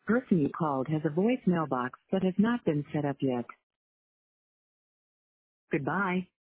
Person you called has a voicemail box that has not been set up yet. Goodbye.